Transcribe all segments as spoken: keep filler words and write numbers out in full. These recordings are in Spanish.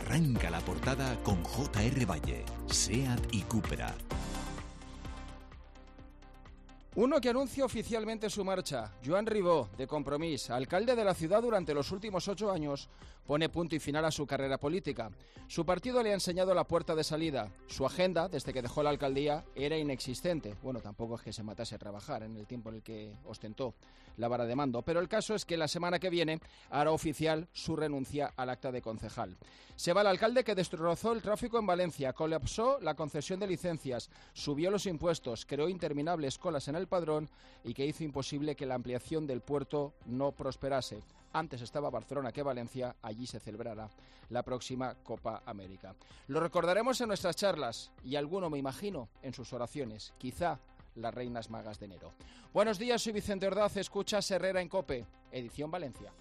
Arranca la portada con J R Valle, SEAT y Cupra. Uno que anuncia oficialmente su marcha. Joan Ribó, de Compromís, alcalde de la ciudad durante los últimos ocho años, pone punto y final a su carrera política. Su partido le ha enseñado la puerta de salida. Su agenda, desde que dejó la alcaldía, era inexistente. Bueno, tampoco es que se matase a trabajar en el tiempo en el que ostentó la vara de mando, pero el caso es que la semana que viene hará oficial su renuncia al acta de concejal. Se va el alcalde que destrozó el tráfico en Valencia, colapsó la concesión de licencias, subió los impuestos, creó interminables colas en el padrón y que hizo imposible que la ampliación del puerto no prosperase. Antes estaba Barcelona que Valencia, allí se celebrará la próxima Copa América. Lo recordaremos en nuestras charlas y alguno, me imagino, en sus oraciones, quizá las reinas magas de enero. Buenos días, soy Vicente Ordaz, escuchas Herrera en COPE, edición Valencia.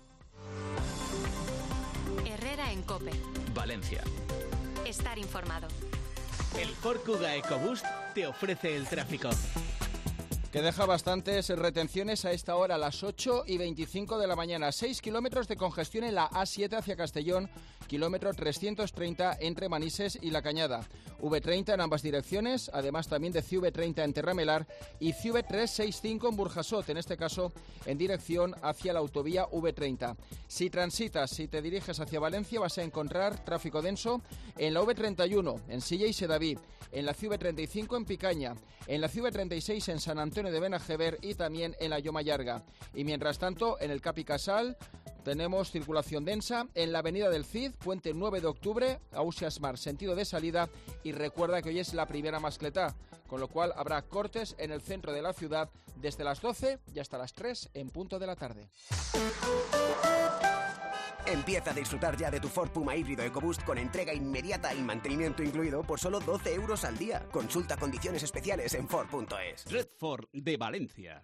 Herrera en COPE. Valencia. Estar informado. El Ford Kuga EcoBoost te ofrece el tráfico. Que deja bastantes retenciones a esta hora, a las ocho y veinticinco de la mañana. seis kilómetros de congestión en la A siete hacia Castellón, kilómetro trescientos treinta entre Manises y La Cañada. V treinta en ambas direcciones, además también de C V treinta en Terramelar y C V trescientos sesenta y cinco en Burjasot, en este caso en dirección hacia la autovía V treinta. Si transitas, si te diriges hacia Valencia, vas a encontrar tráfico denso en la V treinta y uno, en Silla y Sedaví, en la C V treinta y cinco en Picaña, en la C V treinta y seis en San Antonio de Benajever y también en la Lloma Llarga. Y mientras tanto, en el Capi Casal tenemos circulación densa en la avenida del Cid, puente nueve de octubre, Ausias Mar, sentido de salida, y recuerda que hoy es la primera mascletá, con lo cual habrá cortes en el centro de la ciudad desde las doce y hasta las tres en punto de la tarde. Empieza a disfrutar ya de tu Ford Puma híbrido EcoBoost con entrega inmediata y mantenimiento incluido por solo doce euros al día. Consulta condiciones especiales en Ford punto es. Red Ford de Valencia.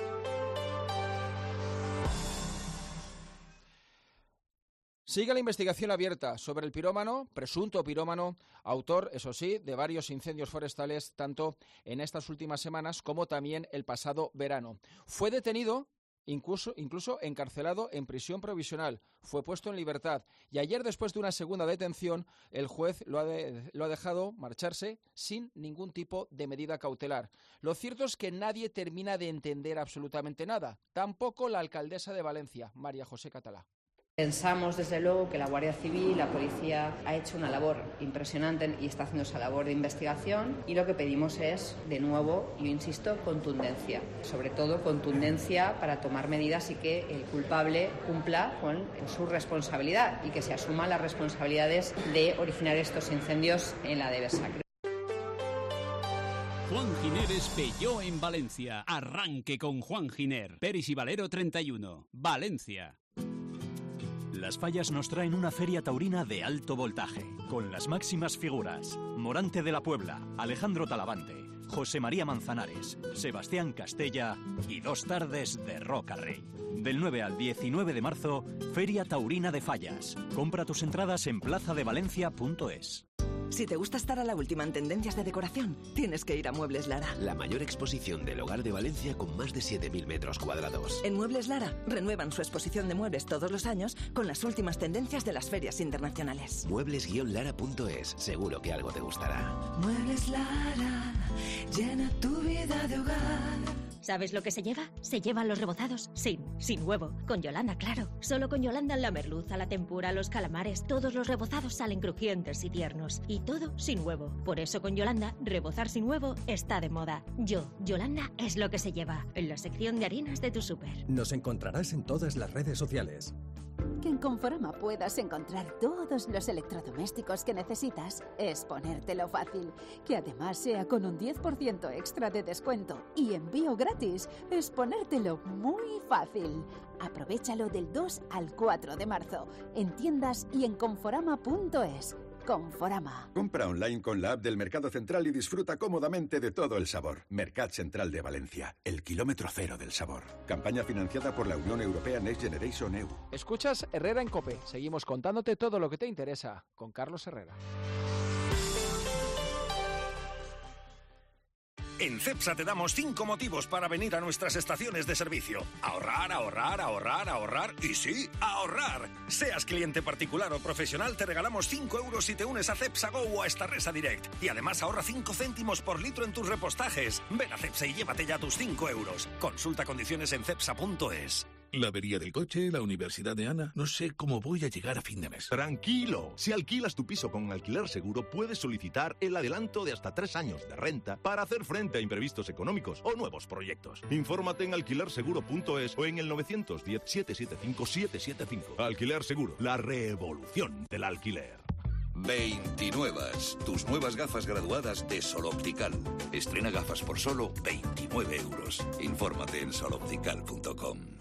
Sigue la investigación abierta sobre el pirómano, presunto pirómano, autor, eso sí, de varios incendios forestales, tanto en estas últimas semanas como también el pasado verano. Fue detenido, incluso, incluso encarcelado en prisión provisional, fue puesto en libertad y ayer, después de una segunda detención, el juez lo ha, de, lo ha dejado marcharse sin ningún tipo de medida cautelar. Lo cierto es que nadie termina de entender absolutamente nada, tampoco la alcaldesa de Valencia, María José Catalá. Pensamos, desde luego, que la Guardia Civil, la policía, ha hecho una labor impresionante y está haciendo esa labor de investigación, y lo que pedimos es, de nuevo, yo insisto, contundencia. Sobre todo contundencia para tomar medidas y que el culpable cumpla con su responsabilidad y que se asuman las responsabilidades de originar estos incendios en la Devesa. Juan Giner es Peugeot en Valencia. Arranque con Juan Giner. Peris y Valero treinta y uno. Valencia. Las Fallas nos traen una feria taurina de alto voltaje, con las máximas figuras: Morante de la Puebla, Alejandro Talavante, José María Manzanares, Sebastián Castella y dos tardes de Roca Rey. Del nueve al diecinueve de marzo, Feria Taurina de Fallas. Compra tus entradas en plaza de valencia punto es. Si te gusta estar a la última en tendencias de decoración, tienes que ir a Muebles Lara. La mayor exposición del hogar de Valencia con más de siete mil metros cuadrados. En Muebles Lara renuevan su exposición de muebles todos los años con las últimas tendencias de las ferias internacionales. Muebles lara punto es. Seguro que algo te gustará. Muebles Lara, llena tu vida de hogar. ¿Sabes lo que se lleva? Se llevan los rebozados sin, sin huevo. Con Yolanda, claro. Solo con Yolanda la merluza, la tempura, los calamares, todos los rebozados salen crujientes y tiernos. Y todo sin huevo. Por eso con Yolanda, rebozar sin huevo está de moda. Yo, Yolanda, es lo que se lleva. En la sección de harinas de tu súper. Nos encontrarás en todas las redes sociales. Que en Conforama puedas encontrar todos los electrodomésticos que necesitas es ponértelo fácil. Que además sea con un diez por ciento extra de descuento y envío gratis es ponértelo muy fácil. Aprovechalo del dos al cuatro de marzo en tiendas y en conforama punto es. Conforama. Compra online con la app del Mercado Central y disfruta cómodamente de todo el sabor. Mercat Central de Valencia, el kilómetro cero del sabor. Campaña financiada por la Unión Europea Next Generation E U. Escuchas Herrera en COPE. Seguimos contándote todo lo que te interesa con Carlos Herrera. En Cepsa te damos cinco motivos para venir a nuestras estaciones de servicio. Ahorrar, ahorrar, ahorrar, ahorrar y sí, ahorrar. Seas cliente particular o profesional, te regalamos cinco euros si te unes a Cepsa Go o a Starresa Direct. Y además ahorra cinco céntimos por litro en tus repostajes. Ven a Cepsa y llévate ya tus cinco euros. Consulta condiciones en cepsa punto es. La avería del coche, la universidad de Ana... No sé cómo voy a llegar a fin de mes. Tranquilo. Si alquilas tu piso con Alquiler Seguro, puedes solicitar el adelanto de hasta tres años de renta para hacer frente a imprevistos económicos o nuevos proyectos. Infórmate en alquiler seguro punto es o en el nueve uno cero, siete siete cinco, siete siete cinco. Alquiler Seguro, la revolución del alquiler. veintinueve. Tus nuevas gafas graduadas de Sol Optical. Estrena gafas por solo veintinueve euros. Infórmate en sol optical punto com.